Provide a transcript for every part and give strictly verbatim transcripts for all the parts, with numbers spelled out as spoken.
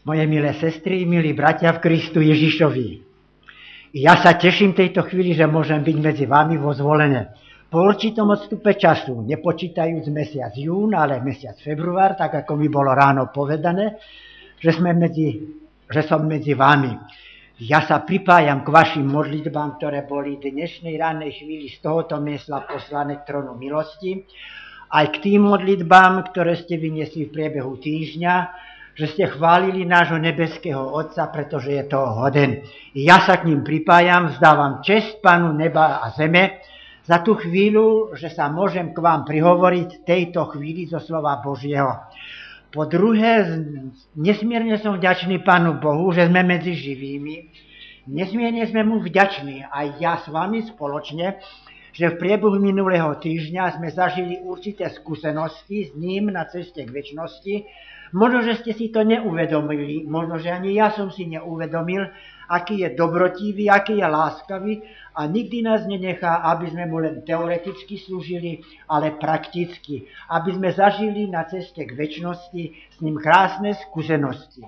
Moje milé sestry, milí bratia v Kristu Ježišovi. Ja sa teším tejto chvíli, že môžem byť medzi vami vo zvolenie. Po určitom odstupe času, nepočítajúc mesiac jún, ale mesiac február, tak ako mi bolo ráno povedané, že, sme medzi, že som medzi vami. Ja sa pripájam k vašim modlitbám, ktoré boli dnešnej rannej chvíli z tohoto miesta poslané k trónu milosti, aj k tým modlitbám, ktoré ste vyniesli v priebehu týždňa, že ste chválili nášho nebeského Otca, pretože je toho hoden. Ja sa k ním pripájam, vzdávam česť Pánu neba a zeme za tú chvíľu, že sa môžem k vám prihovoriť tejto chvíli zo slova Božieho. Po druhé, nesmierne som vďačný Pánu Bohu, že sme medzi živými. Nesmierne sme mu vďační, aj ja s vami spoločne, že v priebehu minulého týždňa sme zažili určité skúsenosti s ním na ceste k večnosti. Možno, že ste si to neuvedomili, možno, že ani ja som si neuvedomil, aký je dobrotivý, aký je láskavý a nikdy nás nenechá, aby sme mu len teoreticky slúžili, ale prakticky, aby sme zažili na ceste k večnosti s ním krásne skúsenosti.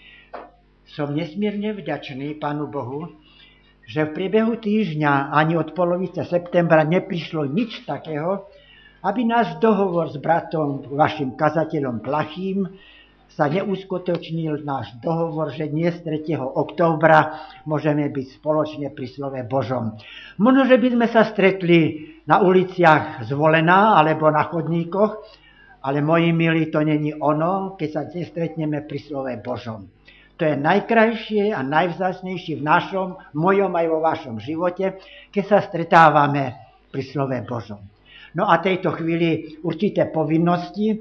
Som nesmierne vďačný Pánu Bohu, že v priebehu týždňa ani od polovice septembra neprišlo nič takého, aby náš dohovor s bratom, vašim kazateľom Plachým, sa neuskutočnil náš dohovor, že dnes tretieho októbra môžeme byť spoločne pri slove Božom. Možno, že by sme sa stretli na uliciach Zvolená alebo na chodníkoch, ale moji milí, to není ono, keď sa nestretneme pri slove Božom. To je najkrajšie a najvzácnejšie v našom, mojom aj vo vašom živote, keď sa stretávame pri slove Božom. No a tejto chvíli určité povinnosti,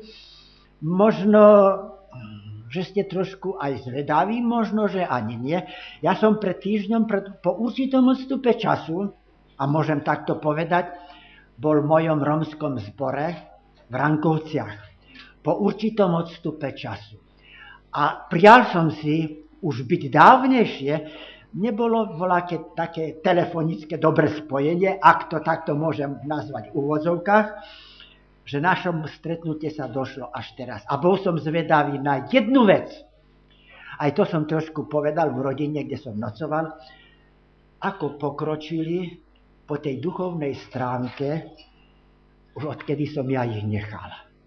možno že ste trošku aj zvedaví, možno, že ani nie. Ja som pred týždňom, pred, po určitom odstupe času, a môžem takto povedať, bol v mojom romskom zbore v Rankovciach. Po určitom odstupe času. A prial som si už byť dávnejšie, nebolo voľaké také telefonické dobré spojenie, ak to takto môžem nazvať v úvodzovkách, že našom stretnutie sa došlo až teraz. A bol som zvedavý na jednu vec. Aj to som trošku povedal v rodine, kde som nocoval, ako pokročili po tej duchovnej stránke, už odkedy som ja ich nechal.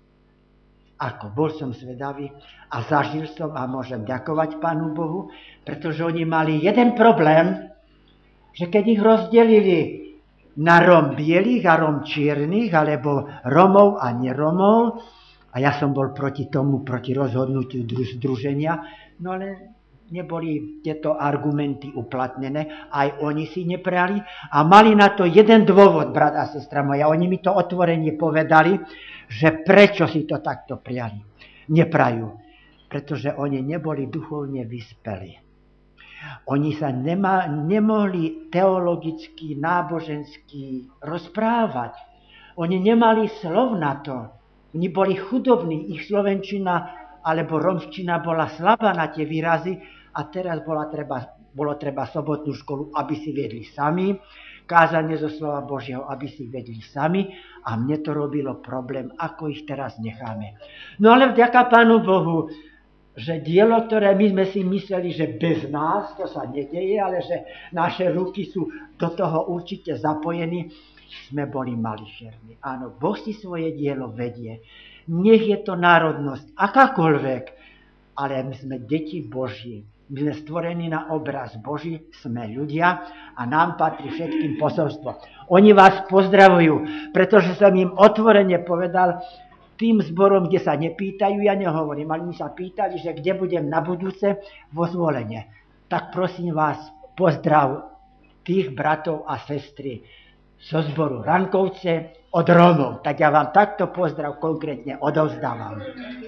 Ako bol som zvedavý a zažil som a môžem ďakovať Pánu Bohu, pretože oni mali jeden problém, že keď ich rozdelili na Rom bielých a Rom čiernych, alebo Romov a neromov. A ja som bol proti tomu, proti rozhodnutiu združenia, no ale neboli tieto argumenty uplatnené, aj oni si neprali a mali na to jeden dôvod, brat a sestra moja. Oni mi to otvorene povedali, že prečo si to takto priali. Neprajú, pretože oni neboli duchovne vyspeli. Oni sa nema, nemohli teologicky, nábožensky rozprávať. Oni nemali slov na to. Oni boli chudobní. Ich slovenčina alebo romština bola slabá na tie výrazy a teraz bola treba, bolo treba sobotnú školu, aby si vedli sami. Kázanie zo slova Božieho, aby si vedli sami. A mne to robilo problém, ako ich teraz necháme. No ale vďaka Pánu Bohu, že dielo, ktoré my sme si mysleli, že bez nás to sa nedeje, ale že naše ruky sú do toho určite zapojení, sme boli mališerní. Áno, Boh si svoje dielo vedie. Nech je to národnosť akákoľvek, ale my sme deti Boží. My sme stvorení na obraz Boží, sme ľudia a nám patrí všetkým posolstvo. Oni vás pozdravujú, pretože som im otvorene povedal, tým zborom, kde sa nepýtajú, ja nehovorím, ale mi sa pýtali, že kde budem na budúce vo Zvolenie. Tak prosím vás, pozdrav tých bratov a sestry zo zboru Rankovce od Rómov. Tak ja vám takto pozdrav konkrétne odovzdávam.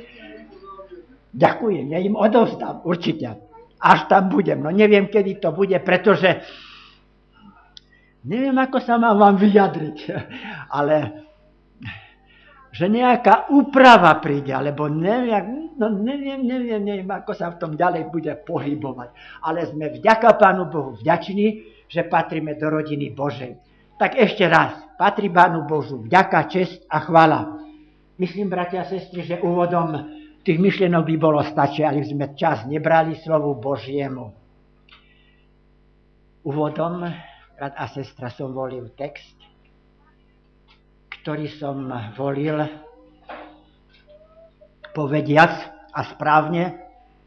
Ďakujem, ja im odovzdám, určite. Až tam budem. No neviem, kedy to bude, pretože neviem, ako sa mám vám vyjadriť, ale že nejaká úprava príde, alebo neviem, no neviem, neviem, neviem, ako sa v tom ďalej bude pohybovať. Ale sme vďaka Pánu Bohu vďační, že patríme do rodiny Božej. Tak ešte raz, patrí Pánu Božu vďaka, česť a chvála. Myslím, bratia a sestry, že úvodom Tých myšlienok by bolo stačí, ale sme čas nebrali slovu Božiemu. Úvodom, brat a sestra, som volil text, ktorý som volil povediac a správne,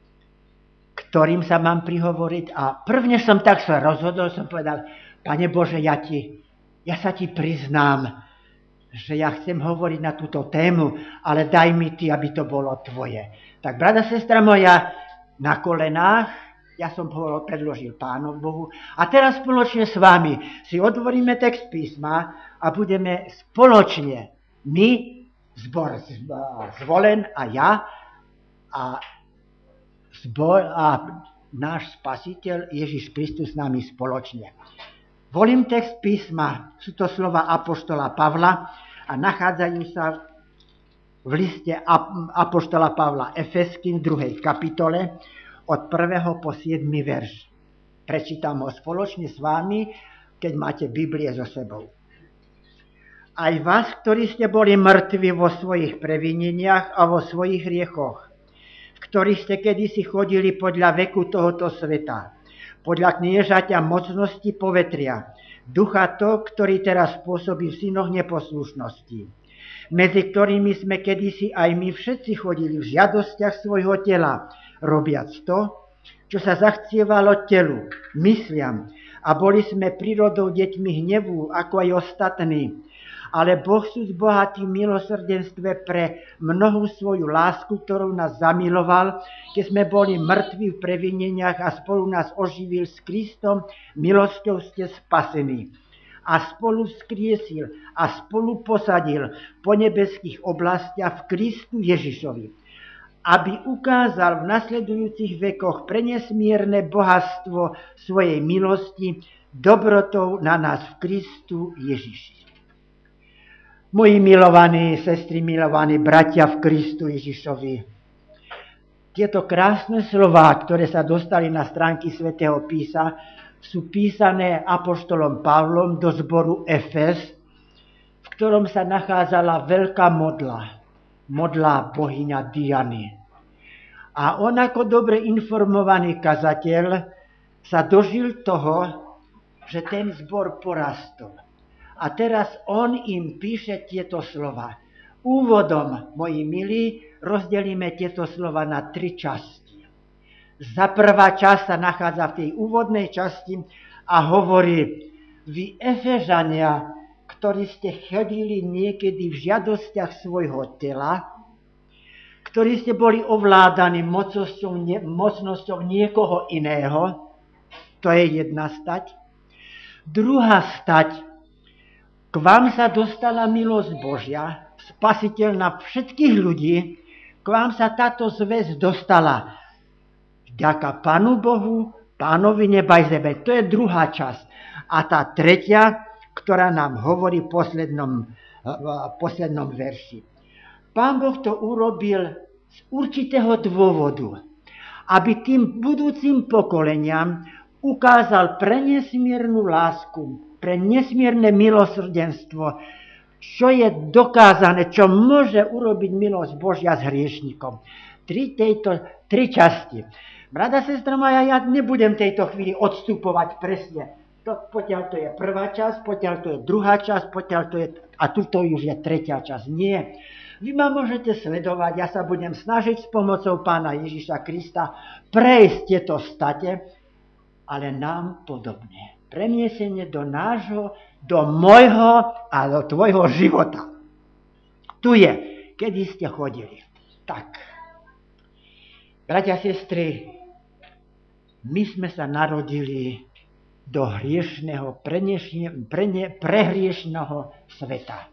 ktorým sa mám prihovoriť. A prvne som tak sa rozhodol, som povedal, Pane Bože, ja, ti, ja sa ti priznám, že ja chcem hovoriť na túto tému, ale daj mi ty, aby to bolo tvoje. Tak, brada, sestra moja, na kolenách, ja som predložil Pánu Bohu a teraz spoločne s vami si otvoríme text písma a budeme spoločne, my, zbor Zvolen a ja, a, zbor, a náš Spasiteľ Ježiš Kristus s nami spoločne. Volím text písma, sú to slova apoštola Pavla a nachádzajú sa v liste apoštola Pavla Efeským v druhej kapitole od prvého po siedmy verš. Prečítam ho spoločne s vami, keď máte Biblie so sebou. Aj vás, ktorí ste boli mŕtvi vo svojich previneniach a vo svojich hriechoch, v ktorých ste kedysi chodili podľa veku tohoto sveta, podľa kniežaťa mocnosti povetria, ducha to, ktorý teraz pôsobí v synoch neposlušnosti, medzi ktorými sme kedysi aj my všetci chodili v žiadostiach svojho tela, robiac to, čo sa zachcievalo telu, mysliam, a boli sme prírodou deťmi hnevu, ako aj ostatní. Ale Boh sú zbohatý v milosrdenstve pre mnohú svoju lásku, ktorou nás zamiloval, keď sme boli mŕtvi v previneniach a spolu nás oživil s Kristom, milosťou ste spasení. A spolu vzkriesil a spolu posadil po nebeských oblastiach v Kristu Ježišovi, aby ukázal v nasledujúcich vekoch prenesmierne bohatstvo svojej milosti dobrotou na nás v Kristu Ježiši. Moji milovaní sestry, milovaní bratia v Kristu Ježišovi, tieto krásne slová, ktoré sa dostali na stránky svätého písa, sú písané apoštolom Pavlom do zboru Efes, v ktorom sa nachádzala veľká modla. Modlá bohyňa Diany. A on ako dobre informovaný kazateľ sa dožil toho, že ten zbor porastol. A teraz on im píše tieto slova. Úvodom, moji milí, rozdelíme tieto slova na tri časti. Za prvá časť sa nachádza v tej úvodnej časti a hovorí, vy Efežania, ktorí ste chodili niekedy v žiadostiach svojho tela, ktorí ste boli ovládaní mocnosťou, ne, mocnosťou niekoho iného, to je jedna stať. Druhá stať, k vám sa dostala milosť Božia, spasiteľ na všetkých ľudí, k vám sa táto zväzť dostala. Vďaka Pánu Bohu, Pánovi neba i zeme. To je druhá časť. A tá tretia, ktorá nám hovorí v poslednom, v poslednom verši. Pán Boh to urobil z určitého dôvodu, aby tým budúcim pokoleniam ukázal pre nesmiernu lásku, pre nesmierne milosrdenstvo, čo je dokázané, čo môže urobiť milosť Božia s hriešnikom. Tri, tejto, tri časti. Brada, sestra moja, ja nebudem tejto chvíli odstupovať presne. To, potiaľ to je prvá časť, potiaľ to je druhá časť, potiaľ to je, a tuto už je tretia časť. Nie. Vy ma môžete sledovať, ja sa budem snažiť s pomocou Pána Ježiša Krista prejsť tieto state, ale nám podobne. Premiesenie do nášho, do môjho a do tvojho života. Tu je, kedy ste chodili. Tak, bratia a sestry, my sme sa narodili do hriešného, prehriešného sveta.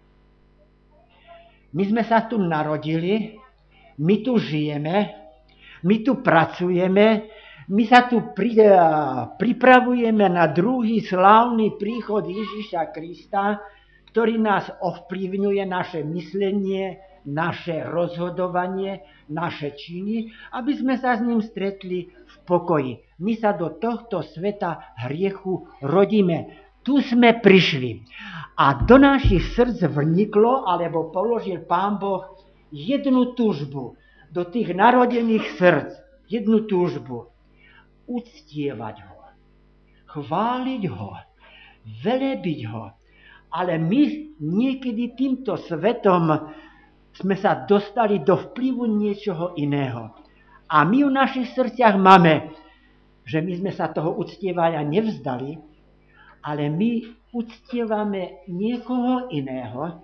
My sme sa tu narodili, my tu žijeme, my tu pracujeme, my sa tu pri, pripravujeme na druhý slávny príchod Ježiša Krista, ktorý nás ovplyvňuje naše myslenie, naše rozhodovanie, naše činy, aby sme sa s ním stretli v pokoji. My sa do tohto sveta hriechu rodíme. Tu sme prišli. A do našich srdc vniklo, alebo položil Pán Boh jednu túžbu. do tých narodených srdc jednu túžbu. Uctievať ho, chváliť ho, velebiť ho. Ale my niekedy týmto svetom sme sa dostali do vplyvu niečoho iného. A my v našich srdciach máme, že my sme sa toho uctievania nevzdali, ale my uctievame niekoho iného.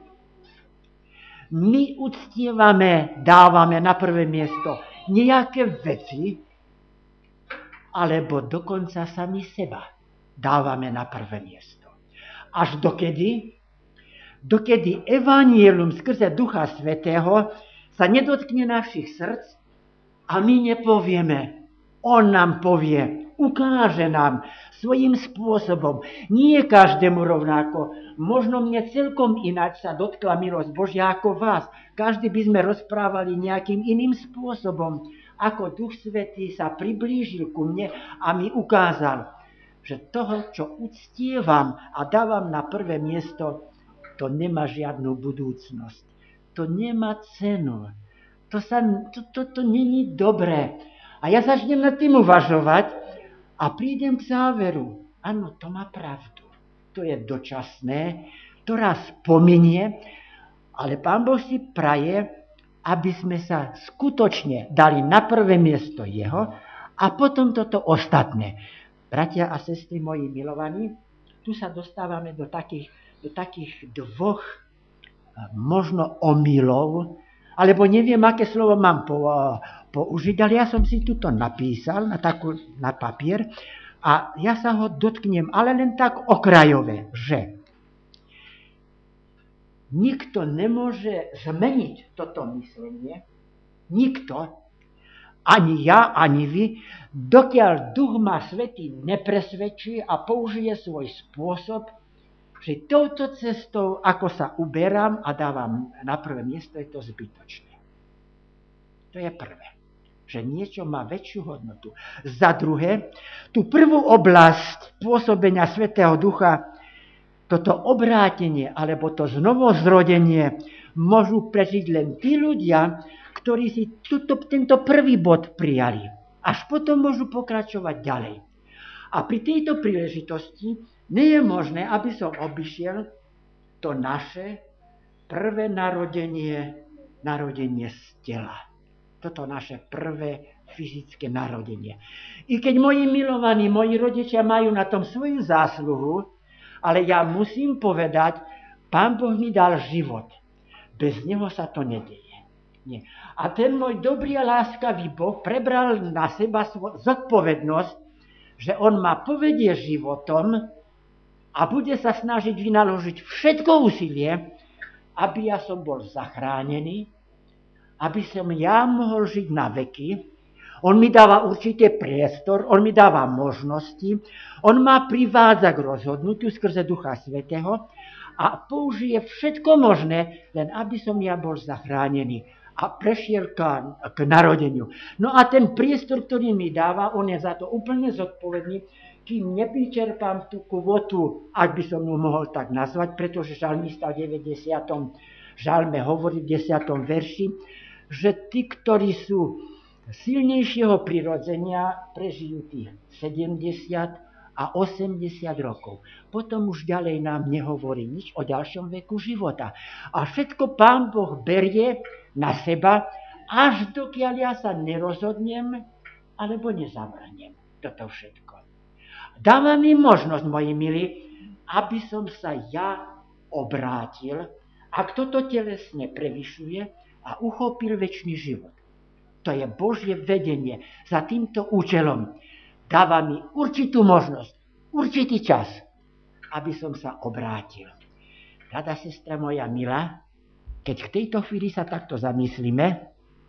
My uctievame, dávame na prvé miesto nejaké veci, alebo dokonca sami seba dávame na prvé miesto. Až dokedy? Dokedy evanjelium skrze Ducha Svätého sa nedotkne našich srdc a my nepovieme. On nám povie, ukáže nám svojím spôsobom. Nie každému rovnako. Možno mne celkom ináč sa dotkla milosť Božia ako vás. Každý by sme rozprávali nejakým iným spôsobom, ako Duch Svätý sa priblížil ku mne a mi ukázal, že toho, čo uctievam a dávam na prvé miesto, to nemá žiadnu budúcnosť. To nemá cenu. To, sa, to, to, to není dobré. A ja začnem nad tým uvažovať a prídem k záveru. Áno, to má pravdu. To je dočasné, to raz pominie, ale Pán Boh si praje, aby sme sa skutočne dali na prvé miesto jeho a potom toto ostatné. Bratia a sestry moji milovaní, tu sa dostávame do takých, do takých dvoch možno omylov, alebo neviem, aké slovo mám po, použiť, ale ja som si tuto napísal na, takú, na papier a ja sa ho dotknem, ale len tak okrajové, že nikto nemôže zmeniť toto myslenie, nikto, ani ja, ani vy, dokiaľ Duch ma Svätý nepresvedčí a použije svoj spôsob, že touto cestou, ako sa uberám a dávam na prvé miesto, je to zbytočné. To je prvé, že niečo má väčšiu hodnotu. Za druhé, tú prvú oblasť pôsobenia Svätého Ducha, toto obrátenie alebo to znovuzrodenie môžu prežiť len tí ľudia, ktorí si tuto, tento prvý bod prijali. Až potom môžu pokračovať ďalej. A pri tejto príležitosti nie je možné, aby som obišiel to naše prvé narodenie, narodenie z tela. Toto naše prvé fyzické narodenie. I keď moji milovaní, moji rodičia majú na tom svoju zásluhu, ale ja musím povedať, Pán Boh mi dal život. Bez neho sa to nedeje. Nie. A ten môj dobrý a láskavý Boh prebral na seba zodpovednosť, že on ma povedie životom a bude sa snažiť vynaložiť všetko úsilie, aby ja som bol zachránený, aby som ja mohol žiť na veky. On mi dáva určitý priestor, on mi dáva možnosti, on ma privádza k rozhodnutiu skrze Ducha Svätého a použije všetko možné, len aby som ja bol zachránený a prešiel k, k narodeniu. No a ten priestor, ktorý mi dáva, on je za to úplne zodpovedný, kým nevyčerpám tú kvotu, ak by som ju mohol tak nazvať, pretože žalmista v deväťdesiatom žalme hovorí v desiatom verši, že tí, ktorí sú silnejšieho prirodzenia, prežijú tých sedemdesiat a osemdesiat rokov. Potom už ďalej nám nehovorí nič o ďalšom veku života. A všetko Pán Boh berie na seba, až dokiaľ ja sa nerozhodnem, alebo nezavrhnem toto všetko. Dáva mi možnosť, moji milí, aby som sa ja obrátil, ak toto telesne prevyšuje a uchopil večný život. To je Božie vedenie za týmto účelom. Dáva mi určitú možnosť, určitý čas, aby som sa obrátil. Rada sestra moja milá, keď v tejto chvíli sa takto zamyslíme,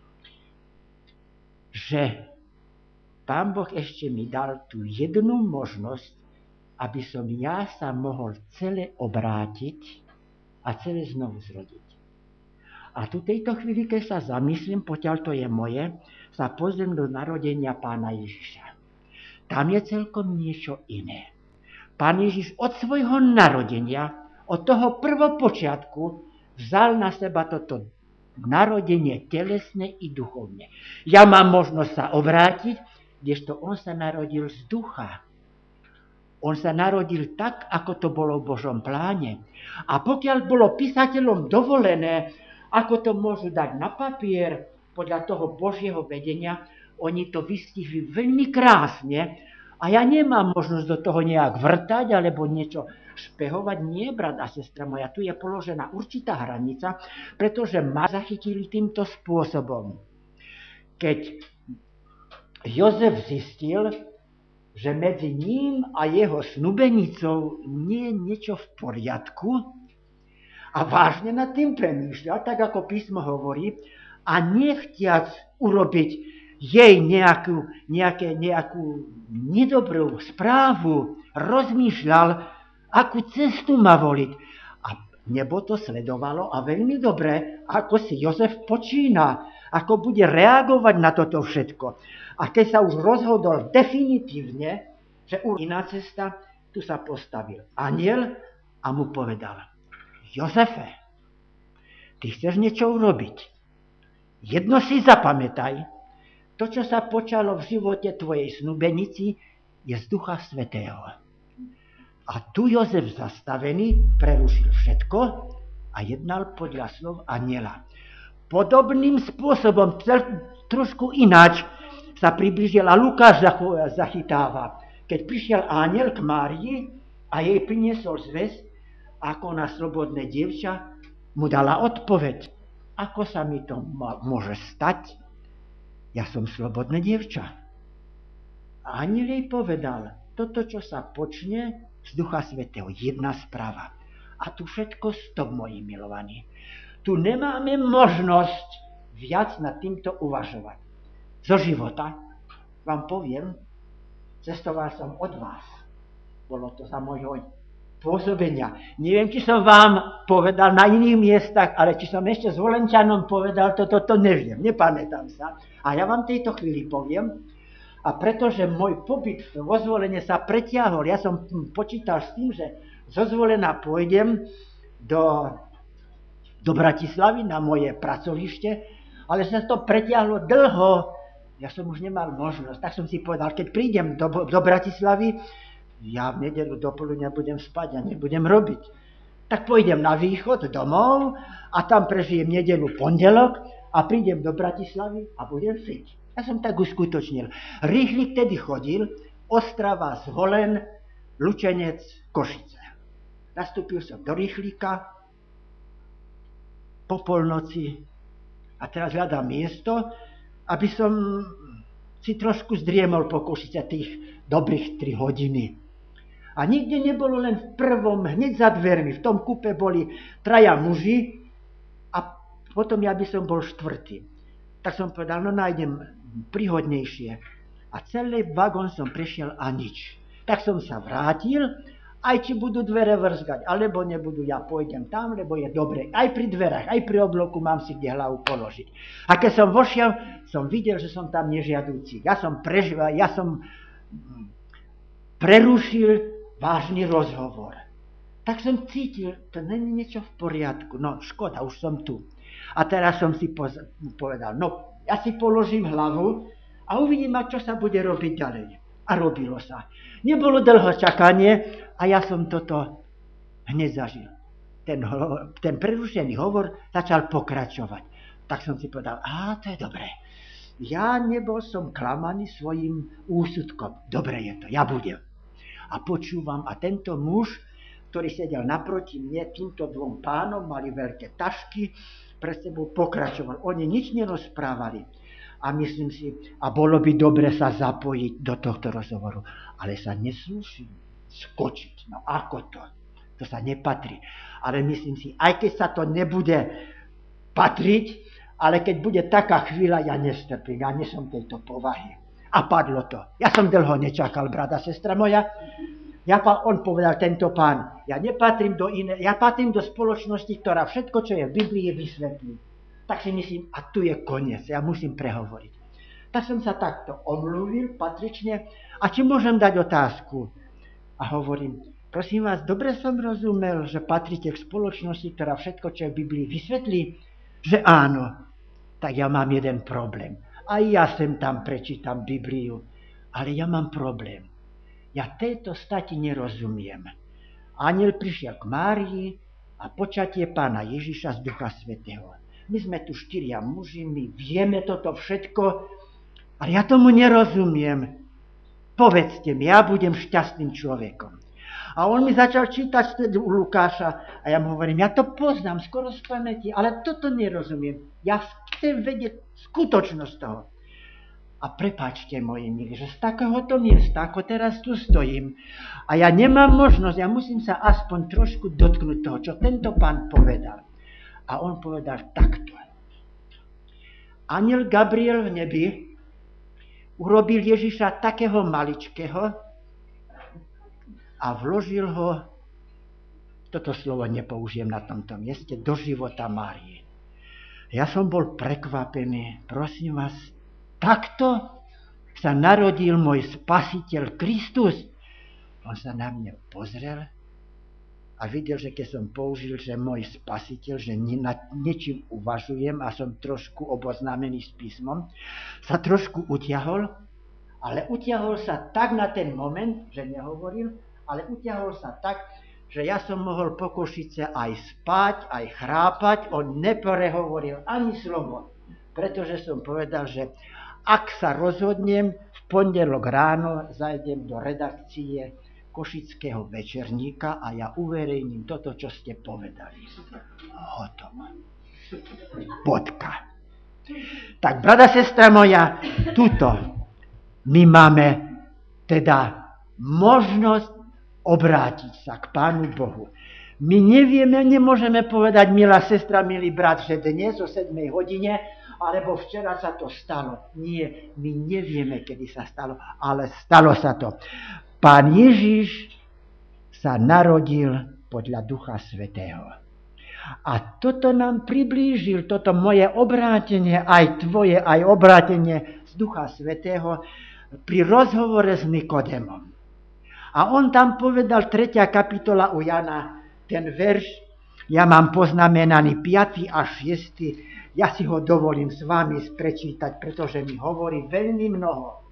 že Pán Boh ešte mi dal tú jednu možnosť, aby som ja sa mohol celé obrátiť a celé znovu zrodiť. A tu tejto chvíli, keď sa zamyslím, pokiaľ to je moje, sa pozriem do narodenia Pána Ježiša. Tam je celkom niečo iné. Pán Ježiš od svojho narodenia, od toho prvopočiatku, vzal na seba toto Narodenie telesné i duchovne. Ja mám možnosť sa obrátiť, kdežto on sa narodil z ducha. On sa narodil tak, ako to bolo v Božom pláne. A pokiaľ bolo písateľom dovolené, ako to môžu dať na papier, podľa toho Božieho vedenia, oni to vystihli veľmi krásne a ja nemám možnosť do toho nejak vrtať alebo niečo špehovať. Nie, brat a sestra moja, tu je položená určitá hranica, pretože ma zachytili týmto spôsobom. Keď Jozef zistil, že medzi ním a jeho snúbenicou nie je niečo v poriadku a vážne nad tým premýšľal, tak ako písmo hovorí, a nechtiac urobiť jej nejakú, nejaké, nejakú nedobrú správu, rozmýšľal, akú cestu má voliť. A nebo to sledovalo a veľmi dobre, ako si Jozef počína, ako bude reagovať na toto všetko. A keď sa už rozhodol definitívne, že už iná cesta, tu sa postavil anjel a mu povedal: Jozefe, ty chceš niečo urobiť. Jedno si zapamätaj, to, čo sa počalo v živote tvojej snúbenici, je z Ducha Svätého. A tu Jozef zastavený prerušil všetko a jednal podľa slov anjela. Podobným spôsobom, trošku ináč, sa priblížil a Lukáš zachytáva. Keď prišiel anjel k Márii a jej priniesol zväzť, ako na slobodné dievča, mu dala odpoveď. Ako sa mi to môže stať? Ja som slobodné dievča. A anjel jej povedal, toto, čo sa počne z Ducha Svätého, jedna správa. A tu všetko stop, moji milovaní. Tu nemáme možnosť viac nad týmto uvažovať. Zo života vám poviem, cestoval som od vás. Bolo to za môjho pôsobenia. Neviem, či som vám povedal na iných miestach, ale či som ešte s Volenčanom povedal, toto to neviem, nepamätám sa. A ja vám tejto chvíli poviem, a pretože môj pobyt vo Zvolene sa pretiahol, ja som počítal s tým, že zo Zvolena pôjdem do, do Bratislavy na moje pracovište, ale sa to pretiahlo dlho, ja som už nemal možnosť, tak som si povedal, keď prídem do, do Bratislavy, ja v nedeľu dopoludňa budem spať a nebudem robiť. Tak pôjdem na východ domov a tam prežijem nedeľu pondelok a prídem do Bratislavy a budem fit. Ja som tak uskutočnil. Rýchlik tedy chodil, Ostrava, Zvolen, Lučenec, Košice. Nastúpil som do rýchlika po polnoci a teraz hľadám miesto, aby som si trošku zdriemol po Košice tých dobrých tri hodiny. A nikde nebolo, len v prvom, hneď za dvermi. V tom kúpe boli traja muži a potom ja by som bol štvrtý. Tak som povedal, no nájdem príhodnejšie. A celý vagón som prešiel a nič. Tak som sa vrátil, aj či budú dvere vrzgať, alebo nebudú, ja pôjdem tam, lebo je dobre. Aj pri dverách, aj pri obloku mám si kde hlavu položiť. A keď som vošiel, som videl, že som tam nežiadúci. Ja som prežíval, ja som prerušil vážny rozhovor. Tak som cítil, to není niečo v poriadku. No, škoda, už som tu. A teraz som si poz- povedal, no, ja si položím hlavu a uvidím, čo sa bude robiť ďalej. A robilo sa. Nebolo dlho čakanie a ja som toto hneď zažil. Ten, ten prerušený hovor začal pokračovať. Tak som si povedal, á, to je dobré. Ja nebol som klamaný svojim úsudkom. Dobre je to, ja budem. A počúvam, a tento muž, ktorý sedel naproti mne, týmto dvom pánom, mali veľké tašky, pre sebou pokračoval. Oni nič nerozprávali. A myslím si, a bolo by dobre sa zapojiť do tohto rozhovoru. Ale sa neslúši skočiť. No ako to? To sa nepatrí. Ale myslím si, aj keď sa to nebude patriť, ale keď bude taká chvíľa, ja nestrpím. Ja nie som tejto povahy. A padlo to. Ja som dlho nečakal, brata, sestra moja. Ja, on povedal, tento pán, ja nepatrím do iné, ja patrím do spoločnosti, ktorá všetko, čo je v Biblii, vysvetlí. Tak si myslím, a tu je koniec, ja musím prehovoriť. Tak som sa takto omluvil patrične, a či môžem dať otázku? A hovorím, prosím vás, dobre som rozumel, že patríte k spoločnosti, ktorá všetko, čo je v Biblii, vysvetlí? že áno, tak ja mám jeden problém. Aj ja sem tam prečítam Bibliu, ale ja mám problém. Ja tejto stati nerozumiem. Anjel prišiel k Márii a počatie Pána Ježiša z Ducha Svätého. My sme tu štyria muži, my vieme toto všetko, ale ja tomu nerozumiem. Povedzte mi, ja budem šťastným človekom. A on mi začal čítať u Lukáša a ja mu hovorím, ja to poznám skoro z pamäti, ale toto nerozumiem. Ja chcem vedieť skutočnosť toho. A prepáčte, moji milí, že z takéhoto miesta, ako teraz tu stojím, a ja nemám možnosť, ja musím sa aspoň trošku dotknúť toho, čo tento pán povedal. A on povedal takto. Anjel Gabriel v nebi urobil Ježiša takého maličkého a vložil ho, toto slovo nepoužijem na tomto mieste, do života Márie. Ja som bol prekvapený, prosím vás, takto sa narodil môj spasiteľ Kristus. On sa na mňa pozrel a videl, že keď som použil, že môj spasiteľ, že nad niečím uvažujem a som trošku oboznámený s písmom, sa trošku utiahol, ale utiahol sa tak na ten moment, že nehovoril, ale utiahol sa tak, že ja som mohol po Košice aj spať, aj chrápať, on neprehovoril ani slovo, pretože som povedal, že ak sa rozhodnem, v pondelok ráno zajdem do redakcie Košického večerníka a ja uverejním toto, čo ste povedali. Hotovo. Bodka. Tak, brada, sestra moja, tuto my máme teda možnosť obrátiť sa k Pánu Bohu. My nevieme, nemôžeme povedať, milá sestra, milý brat, že dnes o siedmej hodine alebo včera sa to stalo. Nie, my nevieme, kedy sa stalo, ale stalo sa to. Pán Ježiš sa narodil podľa Ducha Svätého. A toto nám priblížil, toto moje obrátenie, aj tvoje, aj obrátenie z Ducha Svätého pri rozhovore s Nikodemom. A on tam povedal, tretia kapitola u Jana, ten verš, ja mám poznamenaný piaty a šiesty, ja si ho dovolím s vami prečítať, pretože mi hovorí veľmi mnoho.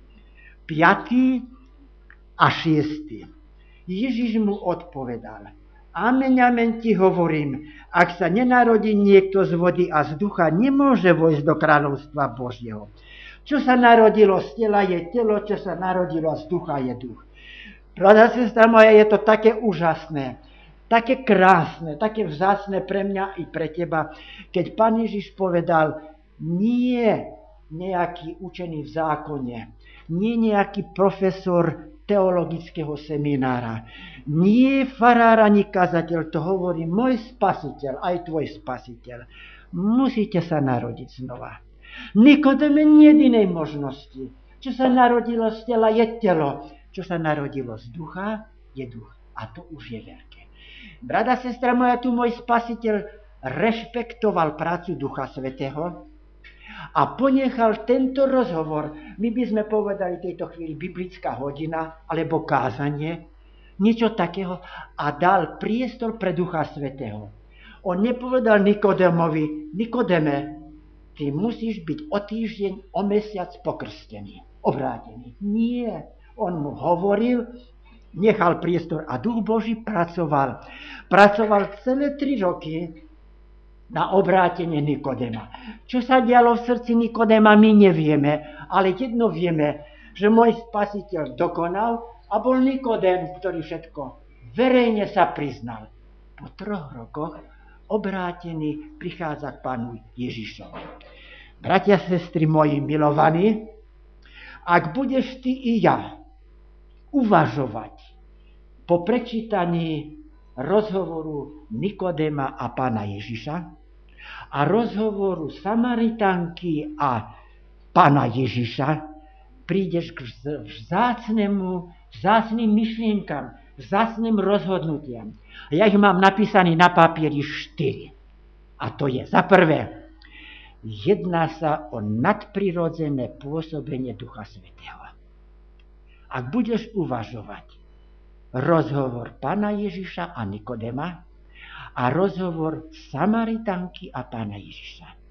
Piatý a šiesty. Ježiš mu odpovedal, amen, amen ti hovorím, ak sa nenarodí niekto z vody a z ducha, nemôže vojsť do kráľovstva Božieho. Čo sa narodilo z tela je telo, čo sa narodilo z ducha je duch. Pravda, sestra moja, je to také úžasné. Také krásne, také vzácne pre mňa i pre teba, keď Pán Ježiš povedal, nie nejaký učený v zákone, nie nejaký profesor teologického seminára, nie farár ani kazateľ, to hovorí môj spasiteľ, aj tvoj spasiteľ. Musíte sa narodiť znova. Nikodeme nie jedinej možnosti. Čo sa narodilo z tela je telo, čo sa narodilo z ducha je duch. A to už je veľké. Brada, sestra moja, tu môj spasiteľ rešpektoval prácu Ducha Svätého a ponechal tento rozhovor, my by sme povedali v tejto chvíli biblická hodina alebo kázanie, niečo takého a dal priestor pre Ducha Svätého. On nepovedal Nikodémovi, Nikodeme, ty musíš byť o týždeň, o mesiac pokrstený, obrátený. Nie, on mu hovoril, nechal priestor a Duch Boží pracoval. Pracoval celé tri roky na obrátenie Nikodema. Čo sa dialo v srdci Nikodema, my nevieme, ale jedno vieme, že môj spasiteľ dokonal a bol Nikodem, ktorý všetko verejne sa priznal. Po troch rokoch obrátený prichádza k Pánu Ježišovi. Bratia, sestry moji milovaní, ak budeš ty i ja uvažovať po prečítaní rozhovoru Nikodema a Pána Ježiša a rozhovoru Samaritánky a Pána Ježiša, prídeš k vzácnemu, vzácnym myšlienkam, vzácnym rozhodnutiam. Ja ich mám napísané na papieri štyri. A to je za prvé, jedná sa o nadprirodzené pôsobenie Ducha Svätého. Ak budeš uvažovať rozhovor Pána Ježiša a Nikodema a rozhovor Samaritánky a Pána Ježiša,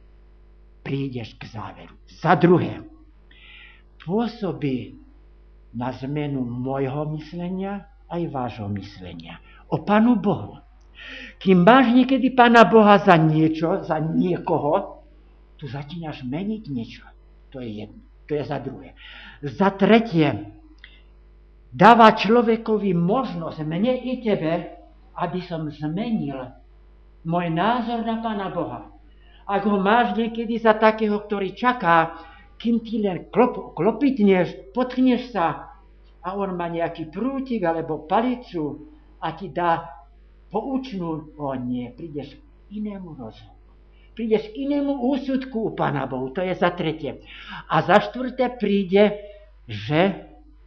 prídeš k záveru. Za druhé, pôsobí na zmenu môjho myslenia aj vášho myslenia o Pánu Bohu. Kým máš niekedy Pána Boha za niečo, za niekoho, tu začínaš meniť niečo. To je jedno. To je za druhé. Za tretie, dáva človekovi možnosť, mne i tebe, aby som zmenil môj názor na Pána Boha. Ak ho máš niekedy za takého, ktorý čaká, kým ty len klop, klopitneš, potkneš sa a on má nejaký prútik alebo palicu a ti dá poučnú, o nie, prídeš k inému rozhodu. Prídeš k inému úsudku u Pána Bohu, to je za tretie. A za štvrté príde, že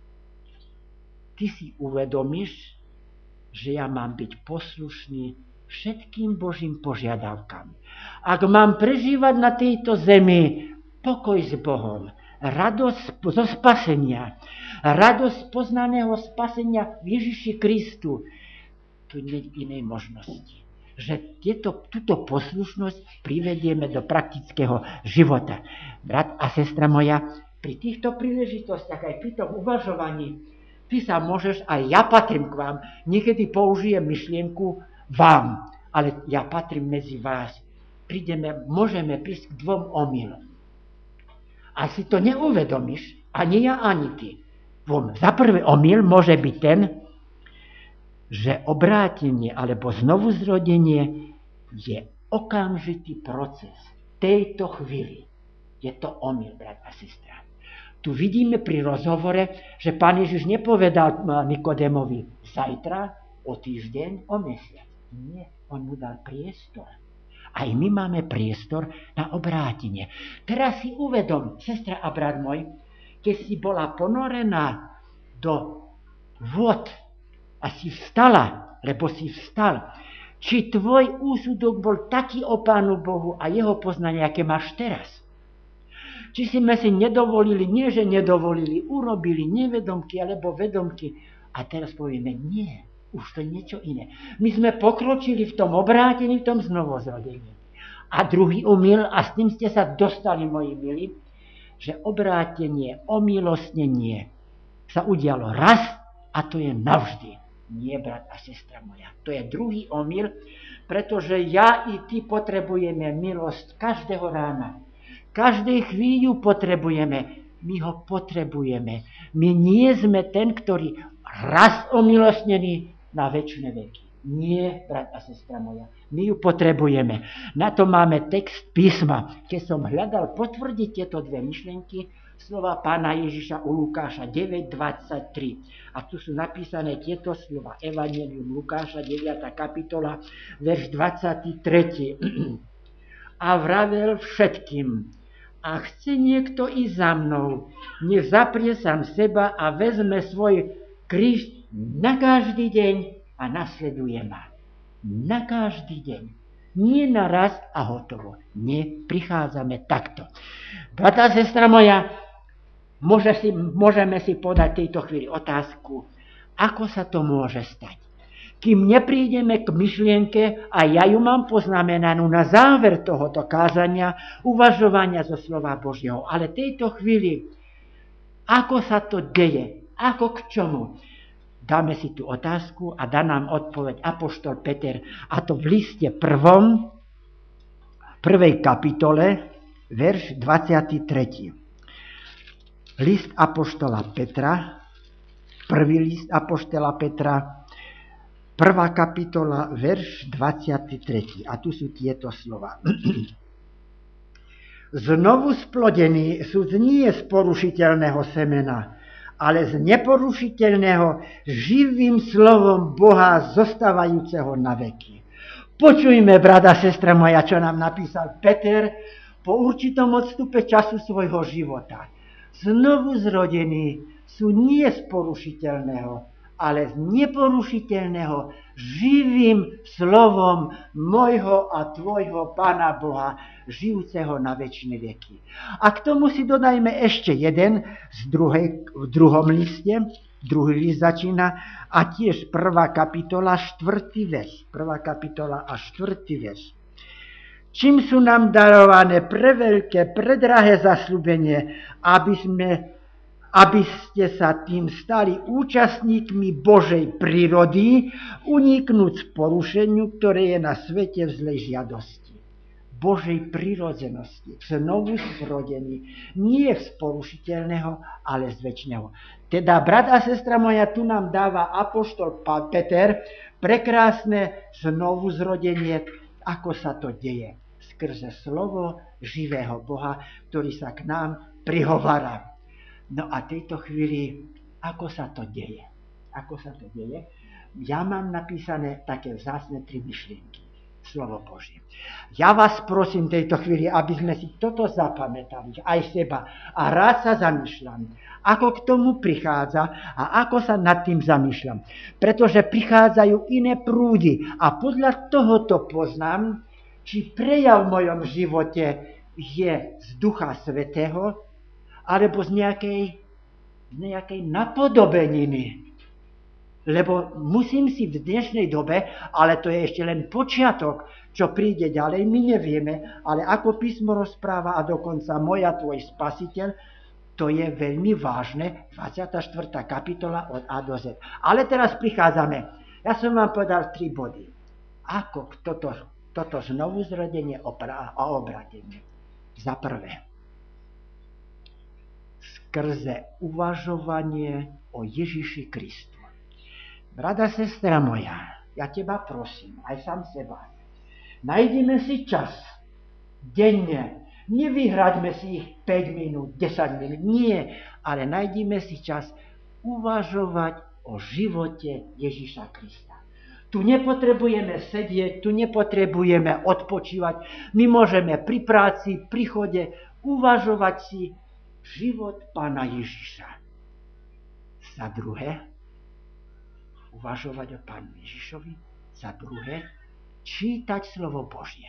ty si uvedomíš, že ja mám byť poslušný všetkým Božím požiadavkám. Ak mám prežívať na tejto zemi pokoj s Bohom, radosť zo spasenia, radosť poznaného spasenia v Ježiši Kristu, tu nie je inej možnosti. Že tieto, túto poslušnosť privedieme do praktického života. Brat a sestra moja, pri týchto príležitostiach, aj pri tom uvažovaní, ty sa môžeš, aj ja patrím k vám, niekedy použijem myšlienku vám, ale ja patrím medzi vás. Prídeme, môžeme prísť k dvom omylom. A si to neuvedomíš, ani ja, ani ty. Za prvý omyl môže byť ten, že obrátenie alebo znovuzrodenie je okamžitý proces. V tejto chvíli je to omyl, brat a sestra. Tu vidíme pri rozhovore, že Pán Ježiš nepovedal Nikodémovi zajtra, o týždeň, o mesiac. Nie, on mu dal priestor. Aj my máme priestor na obrátenie. Teraz si uvedom, sestra a brat môj, keď si bola ponorená do vôd a si vstala, lebo si vstal, či tvoj úsudok bol taký o Pánu Bohu a jeho poznanie, aké máš teraz. Či sme si nedovolili, nie že nedovolili, urobili nevedomky alebo vedomky a teraz povieme nie. Už to je niečo iné. My sme pokročili v tom obrátení, v tom znovuzrodení. A druhý omyl, a s tým ste sa dostali, moji milí, že obrátenie, omilostnenie sa udialo raz a to je navždy. Nie, brat a sestra moja. To je druhý omyl, pretože ja i ty potrebujeme milosť každého rána. Každej chvíľu potrebujeme. My ho potrebujeme. My nie sme ten, ktorý raz omilostnený na večné veky. Nie, brat a sestra moja. My ju potrebujeme. Na to máme text písma. Keď som hľadal potvrdiť tieto dve myšlienky, slova Pána Ježiša u Lukáša deväť dvadsaťtri. A tu sú napísané tieto slova. Evanjelium Lukáša, deviata kapitola, verš dvadsaťtri. A vravel všetkým, a chce niekto ísť za mnou, nech zaprie sám seba a vezme svoj kríž na každý deň a nasleduje ma. Na každý deň. Nie na raz a hotovo. Nie, prichádzame takto. Brata, sestra moja, môže si, môžeme si podať tejto chvíli otázku, ako sa to môže stať. Kým neprídeme k myšlienke, a ja ju mám poznamenanú na záver tohoto kázania, uvažovania zo slova Božieho. Ale tejto chvíli, ako sa to deje, ako k čomu? Dáme si tú otázku a dá nám odpoveď apoštol Peter, a to v liste prvom, prvej kapitole, verš dvadsiaty tretí. List apoštola Petra, prvý list apoštola Petra, prvá kapitola, verš dvadsiaty tretí. A tu sú tieto slova. Znovu splodení sú nie z porušiteľného semena, ale z neporušiteľného živým slovom Boha zostávajúceho na veky. Počujme, brada, sestra moja, čo nám napísal Peter po určitom odstupe času svojho života. Znovu zrodení sú nie z porušiteľného, ale z neporušiteľného živým slovom môjho a tvojho Pána Boha, žijúceho na večné veky. A k tomu si dodajme ešte jeden z druhej, v druhom liste, druhý list začína, a tiež prvá kapitola, štvrtý verš. Prvá kapitola a štvrtý verš. čím sú nám darované preveľké, predrahé zasľúbenie, aby sme aby ste sa tým stali účastníkmi Božej prírody, uniknúť z porušeniu, ktoré je na svete v zlej žiadosti. Božej prirodzenosti, znovu zrodení, nie z porušiteľného, ale z večného. Teda, brat a sestra moja, tu nám dáva apoštol Peter prekrásne znovu zrodenie, ako sa to deje. Skrze slovo živého Boha, ktorý sa k nám prihovára. No a tejto chvíli, ako sa to deje? Ako sa to deje? Ja mám napísané také vzácne tri myšlienky. Slovo Božie. Ja vás prosím tejto chvíli, aby sme si toto zapamätali, aj seba. A rád sa zamýšľam, ako k tomu prichádza a ako sa nad tým zamýšľam. Pretože prichádzajú iné prúdy a podľa tohoto poznám, či prejav v mojom živote je z Ducha Svätého, alebo z nejakej, z nejakej napodobeniny. Lebo musím si v dnešnej dobe, ale to je ešte len počiatok, čo príde ďalej, my nevieme, ale ako písmo rozpráva a dokonca moja tvoj spasiteľ, to je veľmi vážne, dvadsiata štvrtá kapitola od A do Z. Ale teraz prichádzame. Ja som vám povedal tri body. Ako toto, toto znovu zrodenie a obratenie. Za prvé, skrze uvažovanie o Ježiši Kristu. Brada, sestra moja, ja teba prosím, aj sám seba, najdime si čas denne, nevyhraďme si ich päť minút, desať minút, nie, ale najdime si čas uvažovať o živote Ježiša Krista. Tu nepotrebujeme sedieť, tu nepotrebujeme odpočívať, my môžeme pri práci, pri chode uvažovať si život Pána Ježiša. Za druhé, uvažovať o Pánu Ježišovi. Za druhé, čítať slovo Božie.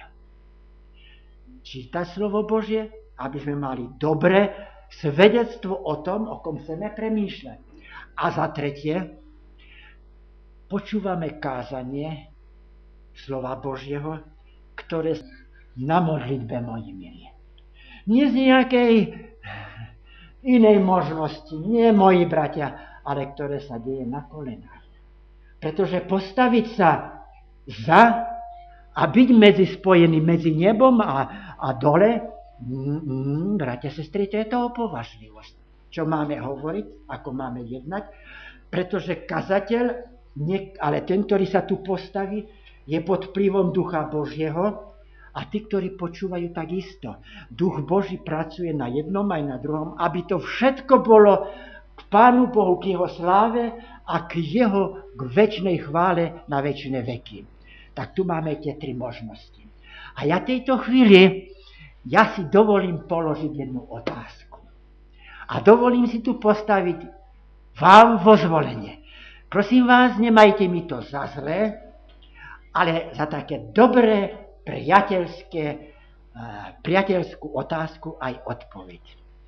Čítať slovo Božie, aby sme mali dobré svedectvo o tom, o kom chceme premýšľať. A za tretie, počúvame kázanie slova Božieho, ktoré na modlitbe, moji milí. Nie z nejakej inej možnosti, nie moji bratia, ale ktoré sa deje na kolenách. Pretože postaviť sa za a byť medzi spojený medzi nebom a, a dole, mm, mm, bratia, sestry, to je toho považlivosť. Čo máme hovoriť, ako máme jednať, pretože kazateľ, nie, ale ten, ktorý sa tu postaví, je pod vplyvom Ducha Božieho a tí, ktorí počúvajú, takisto. Duch Boží pracuje na jednom aj na druhom, aby to všetko bolo k Pánu Bohu, k jeho sláve a k jeho k večnej chvále na večné veky. Tak tu máme tie tri možnosti. A ja tejto chvíli, ja si dovolím položiť jednu otázku. A dovolím si tu postaviť vám vo zvolenie. Prosím vás, nemajte mi to za zlé, ale za také dobré, priateľské, uh, priateľskú otázku aj odpoveď.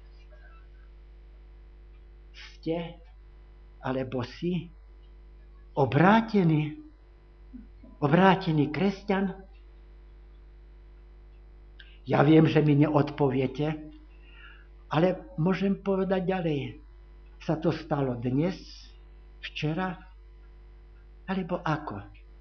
Ste alebo si obrátený, obrátený kresťan? Ja viem, že mi neodpoviete, ale môžem povedať ďalej. Sa to stalo dnes, včera, alebo ako?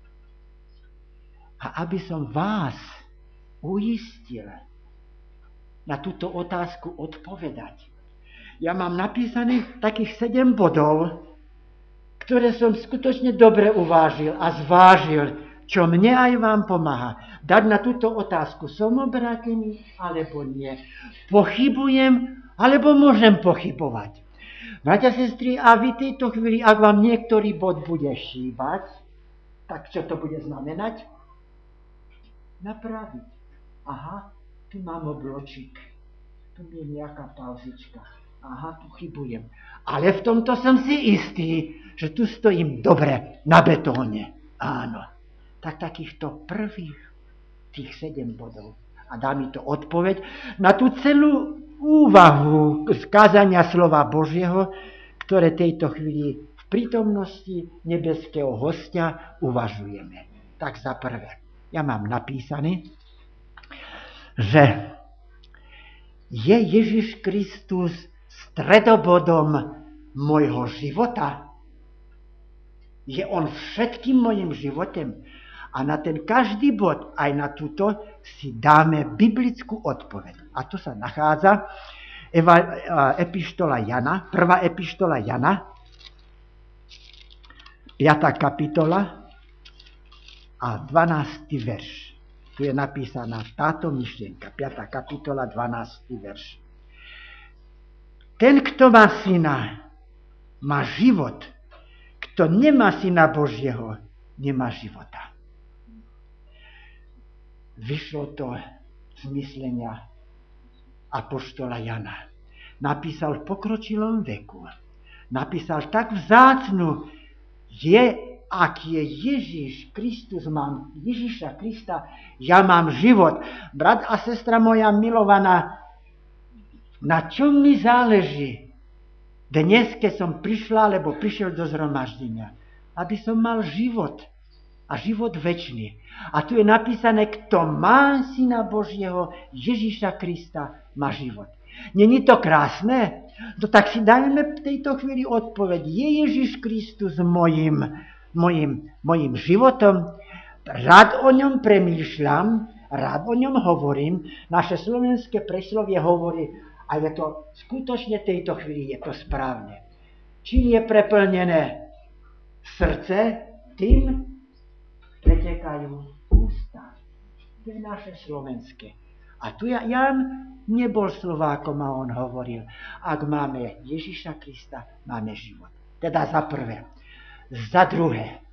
A aby som vás uistil na túto otázku odpovedať, ja mám napísaných takých sedem bodov, ktoré som skutočne dobre uvážil a zvážil, čo mne aj vám pomáha. Dať na túto otázku, som obrátený, alebo nie. Pochybujem, alebo môžem pochybovať. Bratia, sestry, a vy tejto chvíli, ak vám niektorý bod bude šíbať, tak čo to bude znamenať? Napraviť. Aha, tu mám obločík. Tu je nejaká pauzička. Aha, tu chybujem. Ale v tomto som si istý, že tu stojím dobre na betóne. Áno. Tak takýchto prvých tých sedem bodov. A dá mi to odpoveď na tú celú úvahu z kázania slova Božieho, ktoré tejto chvíli v prítomnosti nebeského hostia uvažujeme. Tak za prvé. Ja mám napísané, že je Ježiš Kristus stredobodom môjho života? Je on všetkým mojim životem? A na ten každý bod, aj na túto, si dáme biblickú odpoveď. A to sa nachádza Eva, epištola Jana, prvá epištola Jana, piata kapitola a dvanásty verš. Tu je napísaná táto myšlienka, piata kapitola, dvanásty verš. Ten, kto má syna, má život. Kto nemá syna Božieho, nemá života. Vyšlo to z myslenia apoštola Jana. Napísal v pokročilom veku. Napísal tak vzácnu, je, ak je Ježiš Kristus, mám Ježiša Krista, ja mám život. Brat a sestra moja milovaná, na čom mi záleží dnes, keď som prišla, alebo prišiel do zhromaždenia? Aby som mal život. A život večný. A tu je napísané, kto má syna Božieho, Ježiša Krista, má život. Není to krásne? No tak si dajme v tejto chvíli odpoveď. Je Ježiš Kristus mojim, mojim, mojim životom? Rád o ňom premýšľam, rád o ňom hovorím. Naše slovenské príslovie hovorí, a je to skutočne v tejto chvíli je to správne. Čím je preplnené srdce, tým pretekajú ústa. To je naše slovenské. A tu Jan nebol Slovákom a on hovoril, ak máme Ježiša Krista, máme život. Teda za prvé. Za druhé.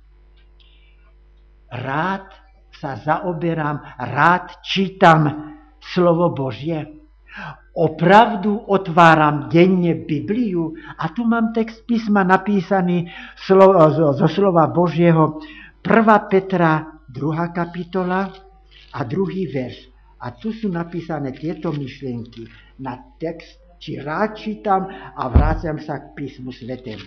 Rád sa zaoberám, rád čítam slovo Božie. Opravdu otváram denne Bibliu a tu mám text písma napísaný zo slova Božieho. prvá Petra, druhá kapitola a druhý verš. A tu sú napísané tieto myšlienky na text, či rád čítam a vráciam sa k písmu svätému.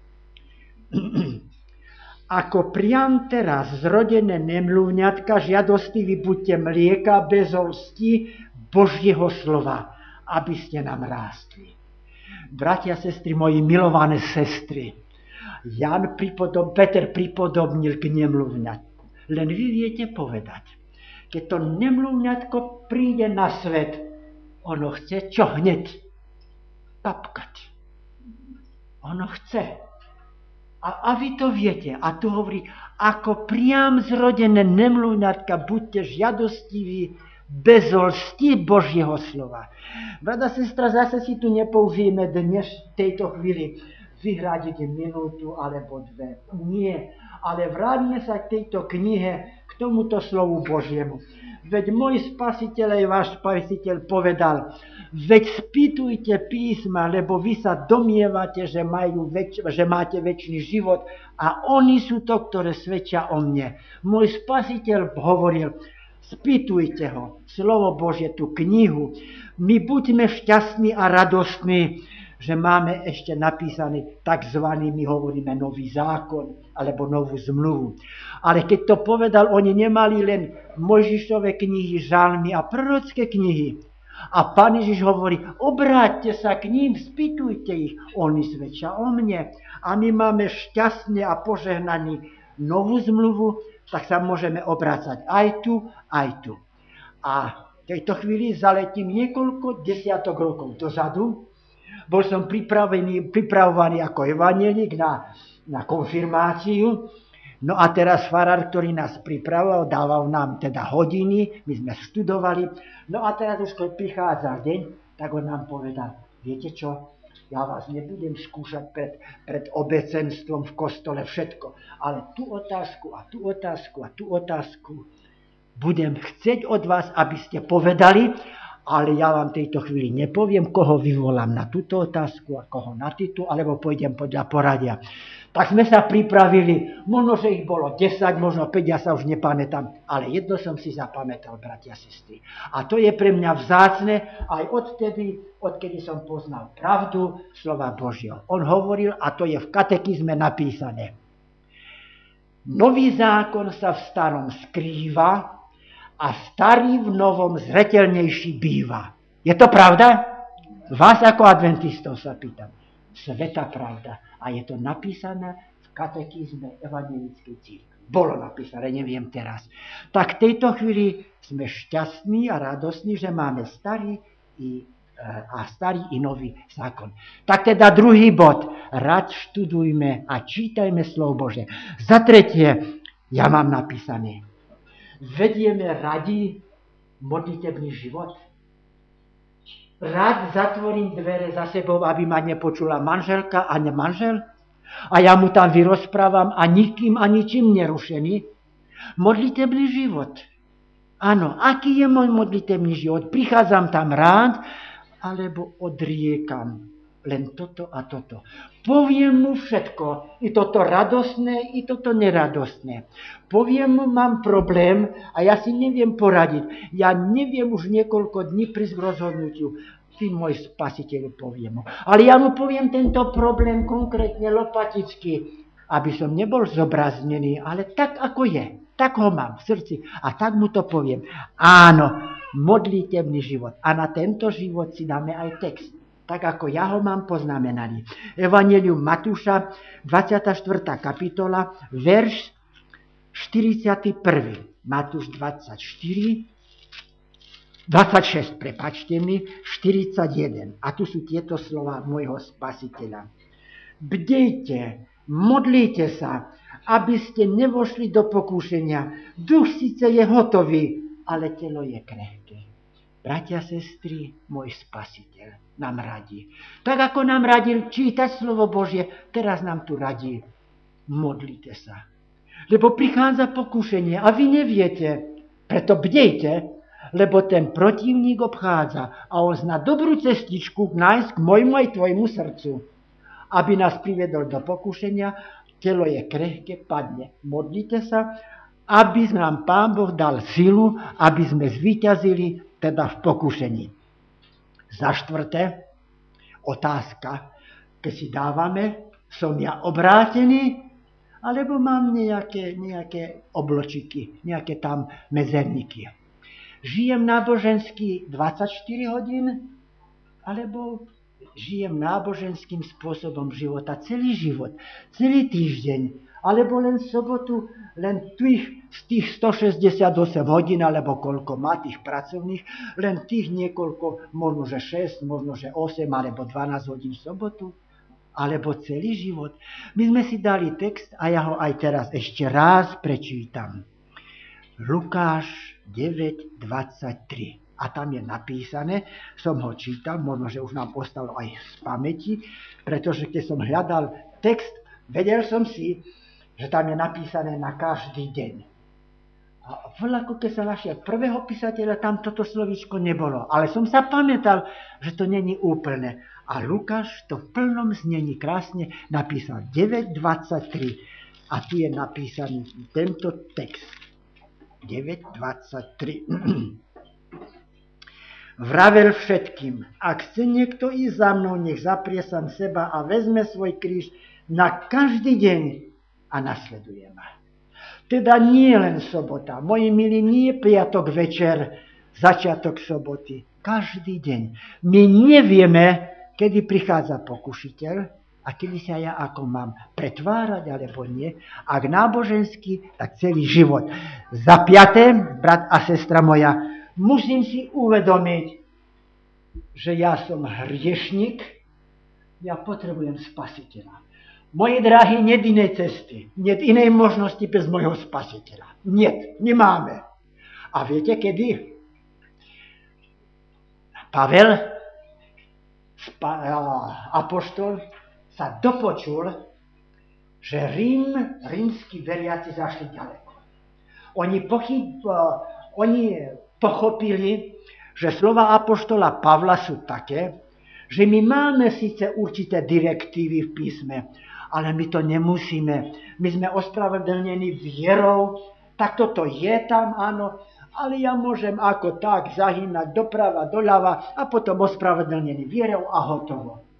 Ako priam teraz zrodené nemluvňatka, žiadostiví buďte mlieka bez olsti Božieho slova, aby ste nám rástli. Bratia, sestry, moji milované sestry, Jan pripodob, Peter pripodobnil k nemluvňatku. Len vy viete povedať, keď to nemluvňatko príde na svet, ono chce čo hneď? Papkať. Ono chce. A, a vy to viete. A tu hovorí, ako priam zrodené nemluvňatka, buďte žiadostiví bez lsti Božieho slova. Brada, sestra, zase si tu nepoužijeme dnes v tejto chvíli vyhradiť minútu alebo dve. Nie, ale vráťme sa k tejto knihe, k tomuto slovu Božiemu. Veď môj spasiteľ aj váš spasiteľ povedal, veď spýtujte písma, lebo vy sa domievate, že, majú väč- že máte večný život a oni sú to, ktoré svedčia o mne. Môj spasiteľ hovoril, spýtujte ho, slovo Božie, tú knihu. My buďme šťastní a radostní, že máme ešte napísaný takzvaný, my hovoríme, nový zákon, alebo novú zmluvu. Ale keď to povedal, oni nemali len Mojžišove knihy, žalmy a prorocké knihy. A Pán Ježiš hovorí, obráťte sa k ním, spýtujte ich, oni svedčia o mne. A my máme šťastne a požehnaný novú zmluvu, tak sa môžeme obrácať aj tu, aj tu. A v tejto chvíli zaletím niekoľko desiatok rokov dozadu. Bol som pripravený, pripravovaný ako evanjelik na, na konfirmáciu. No a teraz farár, ktorý nás pripravoval, dával nám teda hodiny, my sme študovali. No a teraz už keď prichádza deň, tak on nám povedal, viete čo, ja vás nebudem skúšať pred, pred obecenstvom v kostole všetko, ale tú otázku a tú otázku a tú otázku budem chcieť od vás, aby ste povedali, ale ja vám tejto chvíli nepoviem, koho vyvolám na túto otázku a koho na túto, alebo pôjdem podľa poradia. Tak sme sa pripravili, možno, že ich bolo desať, možno päť, ja sa už nepamätám, ale jedno som si zapamätal, bratia a sestry. A to je pre mňa vzácne aj odtedy, odkedy som poznal pravdu slova Božieho. On hovoril, a to je v katekizme napísané, nový zákon sa v starom skrýva a starý v novom zreteľnejší býva. Je to pravda? Vás ako adventistov sa pýtam. Sveta pravda. A je to napísané v katechizme Evangelickej cirkvi. Bolo napísané, neviem teraz. Tak v tejto chvíli sme šťastní a radosní, že máme starý i, a starý i nový zákon. Tak teda druhý bod. Rad študujme a čítajme slovo Bože. Za tretie, ja mám napísané. Vedieme radi modlitebný život. Rád zatvorím dvere za sebou, aby ma nepočula manželka a nemanžel. A ja mu tam vyrozprávam a nikým a ničím nerušený. Modlitebný život. Áno, aký je môj modlitebný život? Prichádzam tam rád, alebo odriekam len toto a toto. Poviem mu všetko, i toto radosné, i toto neradosné. Poviem mu, mám problém a ja si neviem poradiť. Ja neviem už niekoľko dní prísť k rozhodnutiu. Ty, môj spasiteľ, poviem mu. Ale ja mu poviem tento problém konkrétne lopaticky, aby som nebol zobraznený, ale tak, ako je. Tak ho mám v srdci a tak mu to poviem. Áno, modlitebný život. A na tento život si dáme aj text. Tak ako ja ho mám poznamenaný. Evangelium Matúša, dvadsiata štvrtá kapitola, verš štyridsiaty prvý. Matúš dvadsaťštyri, dvadsaťšesť, prepáčte mi, štyridsaťjeden. A tu sú tieto slova môjho spasiteľa. Bdejte, modlite sa, aby ste nevošli do pokúšenia. Duch síce je hotový, ale telo je krehké. Bratia, sestry, môj spasiteľ nám radí. Tak ako nám radil čítať slovo Božie, teraz nám tu radí. Modlite sa. Lebo prichádza pokušenie a vy neviete. Preto bdejte, lebo ten protivník obchádza a on zná dobrú cestičku nájsť k môjmu aj tvojmu srdcu. Aby nás priviedol do pokušenia, telo je krehké, padne. Modlite sa, aby nám Pán Boh dal silu, aby sme zvíťazili teda v pokušení. Za štvrté, otázka, keď si dávame, som ja obrátený, alebo mám nejaké, nejaké obločiky, nejaké tam mezerníky. Žijem nábožensky dvadsaťštyri hodín, alebo žijem náboženským spôsobom života celý život, celý týždeň, alebo len v sobotu, len tých, z tých stošesťdesiatosem hodín, alebo koľko má tých pracovných, len tých niekoľko, možno že šesť, možno že osem, alebo dvanásť hodín v sobotu, alebo celý život. My sme si dali text a ja ho aj teraz ešte raz prečítam. Lukáš deväť dvadsaťtri. A tam je napísané, som ho čítal, možno, že už nám ostalo aj z pamäti, pretože keď som hľadal text, vedel som si, že tam je napísané na každý deň. A voľako, keď sa našiel prvého písateľa, tam toto slovíčko nebolo. Ale som sa pamätal, že to není úplné. A Lukáš to v plnom znení krásne napísal deväť dvadsaťtri. A tu je napísaný tento text. deväť dvadsaťtri. Vravel všetkým, ak chce niekto ísť za mnou, nech zaprie sám seba a vezme svoj kríž na každý deň a nasleduje ma. Teda nie len sobota, moji milí, nie piatok večer, začiatok soboty, každý deň. My nevieme, kedy prichádza pokušiteľ a kedy sa ja ako mám pretvárať alebo nie. Ak náboženský, tak celý život. Za piaté, brat a sestra moja, musím si uvedomiť, že ja som hriešnik, ja potrebujem spasiteľa. Moji drahí, niet inej cesty, niet inej možnosti bez môjho spasiteľa. Niet, nemáme. A viete kedy? Pavel, spa, apoštol, sa dopočul, že Rím, rímski veriaci zašli ďaleko. Oni, pochyb, oni pochopili, že slova apoštola Pavla sú také, že my máme síce určité direktívy v písme, ale my to nemusíme. My sme ospravedlnení vierou, tak toto je tam, áno, ale ja môžem ako tak zahynať doprava, doľava a potom ospravedlnený vierou a hotovo.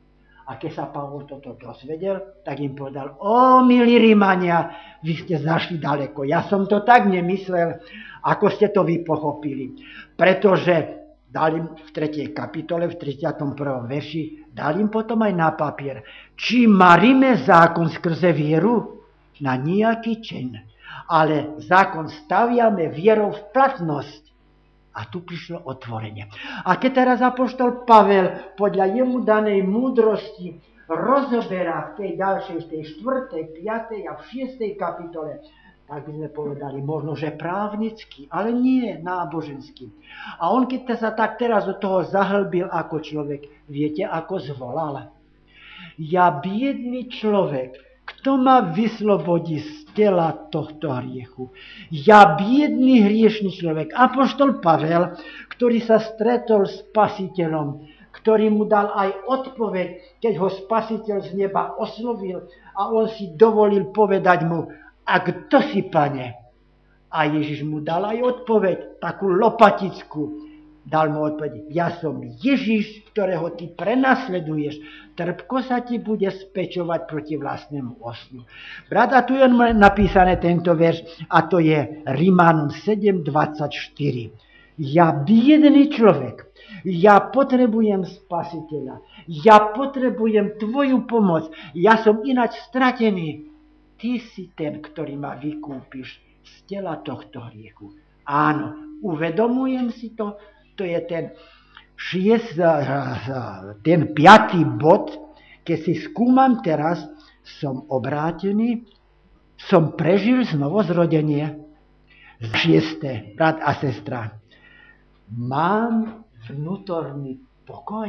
A keď sa Pavol toto dozvedel, tak im povedal, o milí Rímania, vy ste zašli daleko. Ja som to tak nemyslel, ako ste to vy pochopili. Pretože dal im v tretej kapitole, v tridsiatom prvom verši, dal im potom aj na papier. Či maríme zákon skrze vieru? Na nejaký čin. Ale zákon staviame vierou v platnosť. A tu prišlo otvorenie. A keď teraz apoštol Pavel podľa jemu danej múdrosti rozoberá v tej ďalšej, v tej štvrtej, piatej a v šiestej kapitole, tak by sme povedali možno, že právnicky, ale nie náboženský. A on keď sa tak teraz do toho zahlbil ako človek, viete ako zvolal? Ja biedný človek, kto ma vyslobodí z tela tohto hriechu? Ja biedný hriešný človek, apoštol Pavel, ktorý sa stretol s Spasiteľom, ktorý mu dal aj odpoveď, keď ho Spasiteľ z neba oslovil a on si dovolil povedať mu, a kto si, Pane? A Ježiš mu dal aj odpoveď, takú lopatickú. Dal mu odpoveď, ja som Ježiš, ktorého ty prenasleduješ. Trpko sa ti bude spečovať proti vlastnému osnu. Brat, a tu je napísané tento verš, a to je Rímanom sedem dvadsaťštyri. Ja biedný človek, ja potrebujem Spasiteľa, ja potrebujem tvoju pomoc, ja som ináč stratený. Ty si ten, ktorý ma vykúpiš z tela tohto hriechu. Áno, uvedomujem si to, to je ten, šiest, ten piatý bod, keď si skúmam teraz, som obrátený, som prežil znovuzrodenie. Šiesté, brat a sestra, mám vnútorný pokoj.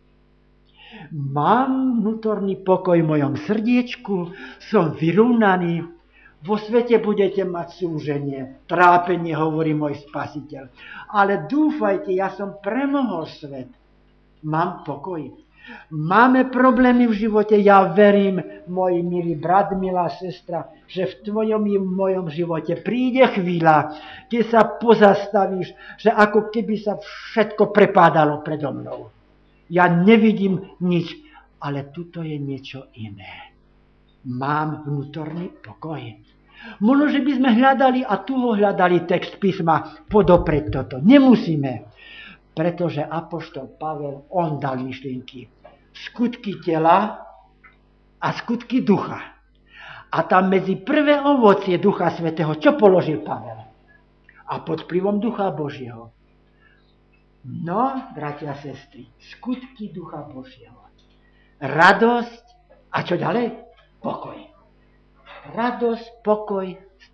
Mám vnútorný pokoj v mojom srdiečku, som vyrovnaný. Vo svete budete mať súženie, trápenie, hovorí môj Spasiteľ. Ale dúfajte, ja som premohol svet. Mám pokoj. Máme problémy v živote, ja verím, môj milý brat, milá sestra, že v tvojom i v mojom živote príde chvíľa, keď sa pozastavíš, že ako keby sa všetko prepádalo predo mnou. Ja nevidím nič, ale tuto je niečo iné. Mám vnútorný pokoj. Možno, že by sme hľadali, a tu ho hľadali text písma, podopreť toto. Nemusíme, pretože apoštol Pavel, on dal myšlienky. Skutky tela a skutky ducha. A tam medzi prvé ovocie Ducha Svätého, čo položil Pavel? A pod vplyvom Ducha Božieho. No, bratia a sestry, skutky Ducha Božieho. Radosť a čo ďalej? Pokoj. Radosť, pokoj,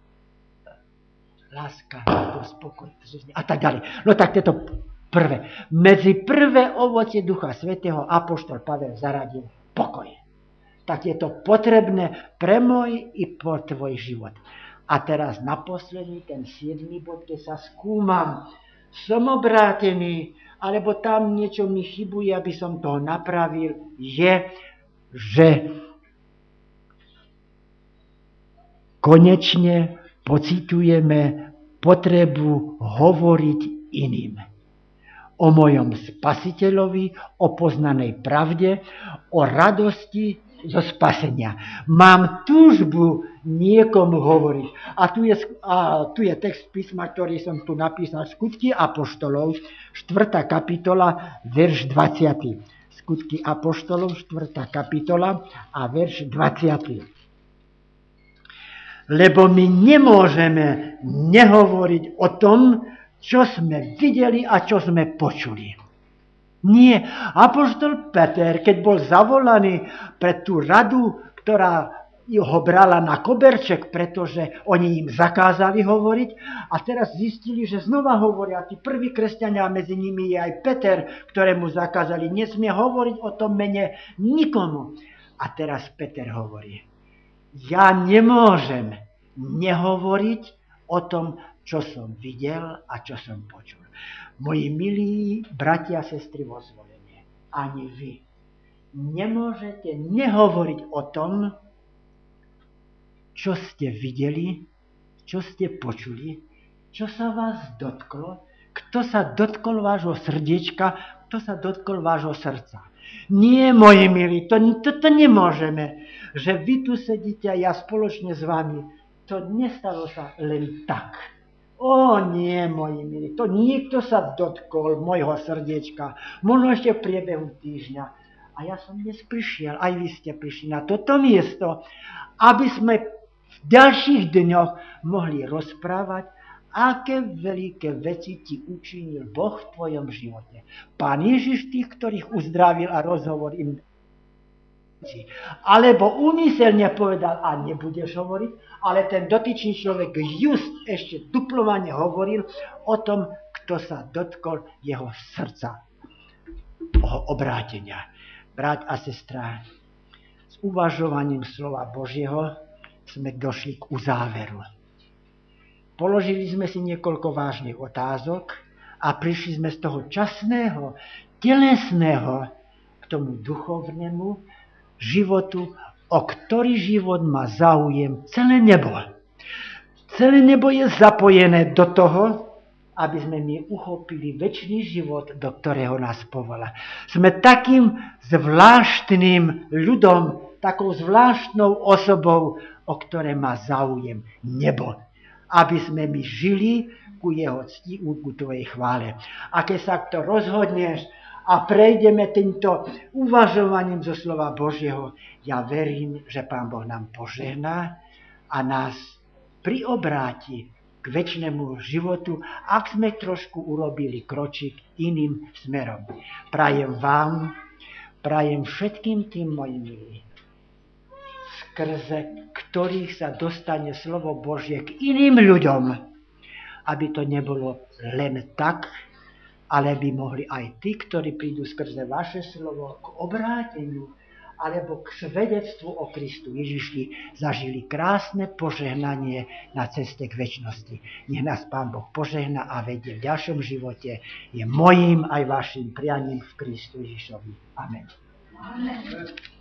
láska, radosť, pokoj a tak ďalej. No tak tieto prvé. Medzi prvé ovocie Ducha Svätého apoštol Pavel zaradil pokoj. Tak je to potrebné pre môj i po tvoj život. A teraz naposledný, ten siedmy bod, keď sa skúmam, som obrátený, alebo tam niečo mi chybuje, aby som toho napravil, je, že konečne pociťujeme potrebu hovoriť iným. O mojom Spasiteľovi, o poznanej pravde, o radosti zo spasenia. Mám túžbu niekomu hovoriť. A tu je, a tu je text písma, ktorý som tu napísal. Skutky apoštolov, štvrtá kapitola, verš dvadsiaty. Skutky apoštolov, štvrtá kapitola a verš dvadsiaty. Lebo my nemôžeme nehovoriť o tom, čo sme videli a čo sme počuli. Nie. Apoštol Peter, keď bol zavolaný pre tú radu, ktorá ho brala na koberček, pretože oni im zakázali hovoriť a teraz zistili, že znova hovoria, tí prví kresťania, medzi nimi je aj Peter, ktorému zakázali, nesmie hovoriť o tom mene nikomu. A teraz Peter hovorí, ja nemôžem nehovoriť o tom, čo som videl a čo som počul. Moji milí bratia a sestry vo zvolenie, ani vy nemôžete nehovoriť o tom, čo ste videli, čo ste počuli, čo sa vás dotklo, kto sa dotkol vášho srdiečka, kto sa dotkol vášho srdca. Nie, moji milí, to, to, to nemôžeme, že vy tu sedíte a ja spoločne s vami. To nestalo sa len tak. O nie, moji milí, to niekto sa dotkol mojho srdiečka, možno ešte v priebehu týždňa. A ja som dnes prišiel, aj vy ste prišli na toto miesto, aby sme v ďalších dňoch mohli rozprávať, aké veľké veci ti učinil Boh v tvojom živote. Pán Ježiš tých, ktorých uzdravil a rozhovor im alebo úmyselne povedal a nebudeš hovoriť, ale ten dotyčný človek just ešte duplovane hovoril o tom, kto sa dotkol jeho srdca. O obrátenia. Brat a sestra, s uvažovaním slova Božieho sme došli k uzáveru. Položili sme si niekoľko vážnych otázok a prišli sme z toho časného, telesného k tomu duchovnému životu, o ktorý život má záujem celé nebo. Celé nebo je zapojené do toho, aby sme my uchopili večný život, do ktorého nás povolá. Sme takým zvláštnym ľudom, takou zvláštnou osobou, o ktoré má záujem nebo. Aby sme my žili ku jeho cti, ku tvojej chvále. A keď sa to rozhodneš a prejdeme týmto uvažovaním zo slova Božieho, ja verím, že Pán Boh nám požehná a nás priobráti k večnému životu, ak sme trošku urobili kročík iným smerom. Prajem vám, prajem všetkým tým mojim milým, skrze ktorých sa dostane slovo Božie k iným ľuďom, aby to nebolo len tak, ale by mohli aj tí, ktorí prídu skrze vaše slovo k obráteniu alebo k svedectvu o Kristu Ježišli, zažili krásne požehnanie na ceste k večnosti. Nech nás Pán Boh požehná a vedie v ďalšom živote. Je mojím aj vašim prianím v Kristu Ježišovi. Amen. Amen.